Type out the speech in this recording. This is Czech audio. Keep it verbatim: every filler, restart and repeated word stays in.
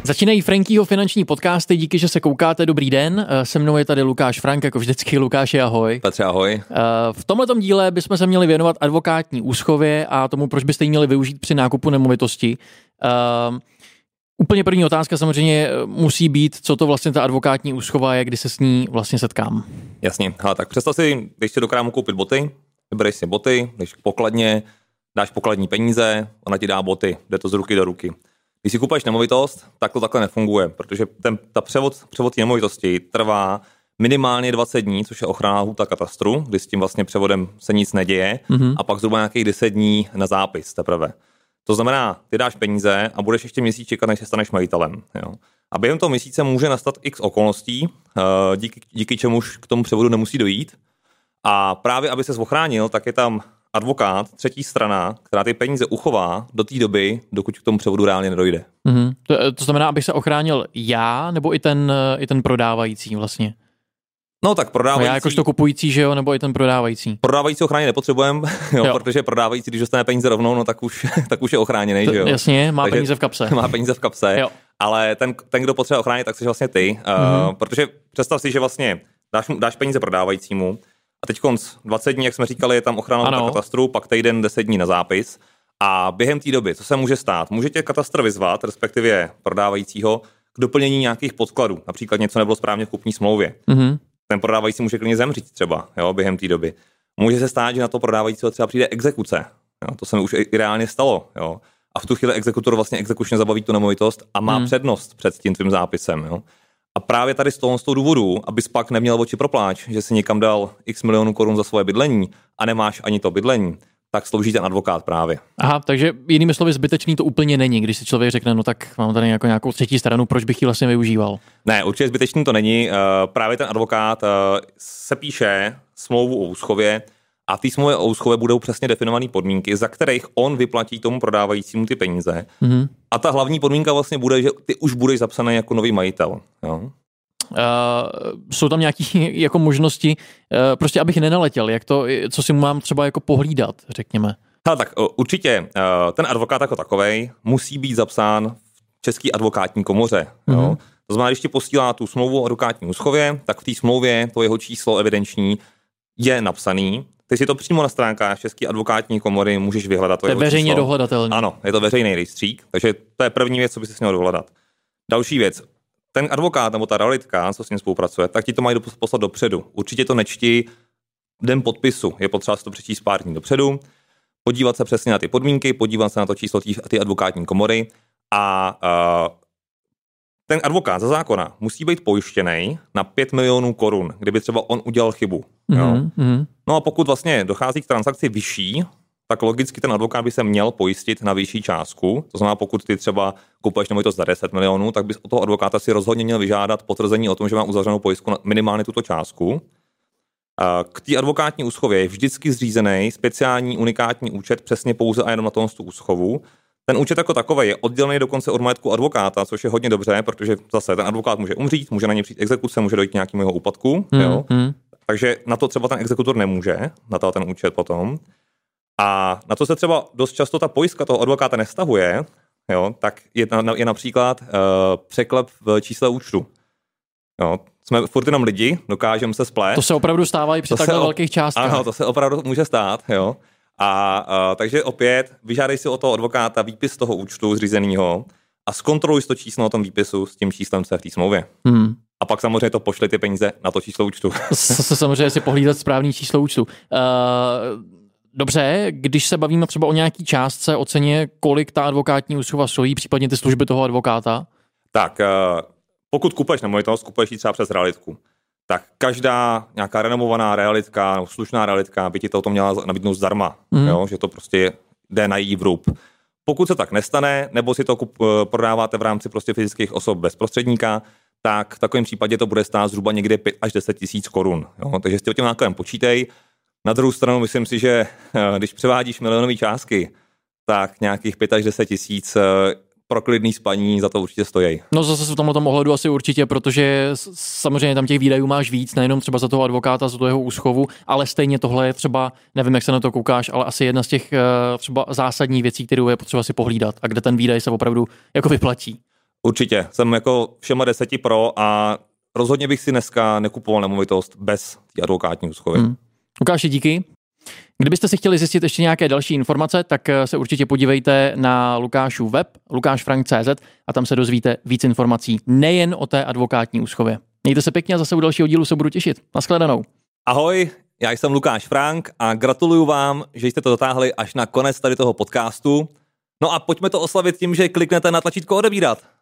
Začínají Frankyho finanční podcasty, díky, že se koukáte, dobrý den. Se mnou je tady Lukáš Frank, jako vždycky. Lukáši, ahoj. Petře, ahoj. V tomhletom díle bychom se měli věnovat advokátní úschově a tomu, proč byste ji měli využít při nákupu nemovitosti. Uh, úplně první otázka samozřejmě musí být, co to vlastně ta advokátní úschova je, kdy se s ní vlastně setkám. Jasně, hele, tak představ si, když si do krámu koupit boty, vybereš si boty, jdeš k pokladně, dáš pokladní peníze, ona ti dá boty, jde to z ruky do ruky. Když si kupuješ nemovitost, tak to takhle nefunguje, protože ten, ta převod, převod nemovitosti trvá minimálně dvacet dní, což je ochranná lhůta katastru, kdy s tím vlastně převodem se nic neděje, mm-hmm. a pak zhruba nějakých deset dní na zápis teprve. To znamená, ty dáš peníze a budeš ještě měsíc čekat, než se staneš majitelem. Jo. A během toho měsíce může nastat x okolností, díky, díky čemuž k tomu převodu nemusí dojít. A právě, aby ses ochránil, tak je tam advokát, třetí strana, která ty peníze uchová do té doby, dokud k tomu převodu reálně nedojde. Mm-hmm. To, to znamená, abych se ochránil já, nebo i ten, i ten prodávající vlastně? No tak prodávající... No já jakožto kupující, že jo, nebo i ten prodávající? Prodávající ochránit nepotřebujeme, jo, jo. Protože prodávající, když dostane peníze rovnou, no tak už, tak už je ochráněný, že jo. Jasně, má Takže peníze v kapse. Má peníze v kapse, jo. Ale ten, ten, kdo potřebuje ochránit, tak jsi vlastně ty, mm-hmm. uh, protože představ si, že vlastně dáš, dáš peníze prodávajícímu a teď konc dvacet dní, jak jsme říkali, je tam ochrana na katastru, pak týden deset dní na zápis a během té doby, co se může stát? Může tě katastr vyzvat, respektive prodávajícího, k doplnění nějakých podkladů, například něco nebylo správně v kupní smlouvě. Mm-hmm. Ten prodávající může klidně zemřít třeba, jo, během té doby. Může se stát, že na to prodávajícího třeba přijde exekuce. Jo, to se mi už i reálně stalo. Jo. A v tu chvíli exekutor vlastně exekučně zabaví tu nemovitost a má hmm. přednost před tím tvým zápisem. Jo. A právě tady z toho, z toho důvodu, abys pak neměl oči pro pláč, že si někam dal x milionů korun za svoje bydlení a nemáš ani to bydlení, tak slouží ten advokát právě. Aha, takže jinými slovy zbytečný to úplně není, když si člověk řekne, no tak mám tady jako nějakou třetí stranu, proč bych ji vlastně využíval? Ne, určitě zbytečný to není. Právě ten advokát se píše smlouvu o úschově a v té smlouvě o úschově budou přesně definované podmínky, za kterých on vyplatí tomu prodávajícímu ty peníze. Mm-hmm. A ta hlavní podmínka vlastně bude, že ty už budeš zapsaný jako nový majitel. Jo? Uh, jsou tam nějaké jako možnosti, uh, prostě abych nenaletěl, jak to, co si mám třeba jako pohlídat, řekněme. Hele, tak uh, určitě uh, ten advokát jako takovej musí být zapsán v České advokátní komoře. Mm-hmm. Jo? To znamená, když ti posílá tu smlouvu o advokátní úschově, tak v té smlouvě to jeho číslo evidenční je napsaný. Ty si to přímo na stránkách České advokátní komory můžeš vyhledat. To je veřejně číslo. Dohledatelné. Ano, je to veřejný rejstřík, takže to je první věc, co by si měl dohledat. Další věc. Ten advokát nebo ta realitka, co s ním spolupracuje, tak ti to mají poslat dopředu. Určitě to nečti den podpisu. Je potřeba si to přečíst pár dní dopředu, podívat se přesně na ty podmínky, podívat se na to číslo ty advokátní komory a uh, ten advokát za zákona musí být pojištěný na pět milionů korun, kdyby třeba on udělal chybu. Mm-hmm. Jo? No a pokud vlastně dochází k transakci vyšší, tak logicky ten advokát by se měl pojistit na vyšší částku. To znamená, pokud ty třeba kupuješ nemovitost za deset milionů, tak bys od toho advokáta si rozhodně měl vyžádat potvrzení o tom, že má uzavřenou pojistku na minimálně tuto částku. K té advokátní úschově je vždycky zřízený speciální unikátní účet přesně pouze a jenom na tom tu úschovu. Ten účet jako takový je oddělený dokonce od majetku advokáta, což je hodně dobře, protože zase ten advokát může umřít, může na něj přijít exekuce, může dojít k nějakému jeho úpadku. Mm, jo? Mm. Takže na to třeba ten exekutor nemůže, na to ten účet potom. A na to se třeba dost často ta pojistka toho advokáta nevztahuje, jo? Tak je, je například uh, překlep v čísle účtu. Jo? Jsme furt jenom lidi, dokážeme se splést. To se opravdu stává i při takhle velkých částkách. Ano, to se opravdu může stát, jo. A, a takže opět vyžádej si od toho advokáta výpis toho účtu zřízenýho a zkontroluj to číslo na tom výpisu s tím číslem, co je v té smlouvě. Hmm. A pak samozřejmě to pošli ty peníze na to číslo účtu. Se samozřejmě si pohlídat správný číslo účtu. Uh, dobře, když se bavíme třeba o nějaký částce, o ceně, kolik ta advokátní úschova stojí, případně ty služby toho advokáta? Tak, uh, pokud kupuješ nemovitost, kupuješ ji třeba přes realitku, tak každá nějaká renomovaná realitka, nebo slušná realitka by ti to měla nabídnout zdarma, mm. jo? Že to prostě jde na její vrub. Pokud se tak nestane, nebo si to kup, prodáváte v rámci prostě fyzických osob bez prostředníka, tak v takovém případě to bude stát zhruba někde pět až deset tisíc korun. Jo? Takže si o těm nákladem počítej. Na druhou stranu myslím si, že když převádíš milionové částky, tak nějakých pět až deset tisíc pro klidný spaní za to určitě stojí. No zase v tomto ohledu asi určitě, protože samozřejmě tam těch výdajů máš víc, nejenom třeba za toho advokáta, za toho jeho úschovu, ale stejně tohle je třeba, nevím, jak se na to koukáš, ale asi jedna z těch třeba zásadních věcí, kterou je potřeba si pohlídat a kde ten výdaj se opravdu jako vyplatí. Určitě, jsem jako všema deseti pro a rozhodně bych si dneska nekupoval nemovitost bez té advokátní úschovy. Hmm. Lukáši, díky. Kdybyste si chtěli zjistit ještě nějaké další informace, tak se určitě podívejte na Lukášův web lukáš frank tečka cé zet a tam se dozvíte víc informací nejen o té advokátní úschově. Mějte se pěkně a zase u dalšího dílu se budu těšit. Naschledanou. Ahoj, já jsem Lukáš Frank a gratuluju vám, že jste to dotáhli až na konec tady toho podcastu. No a pojďme to oslavit tím, že kliknete na tlačítko odebírat.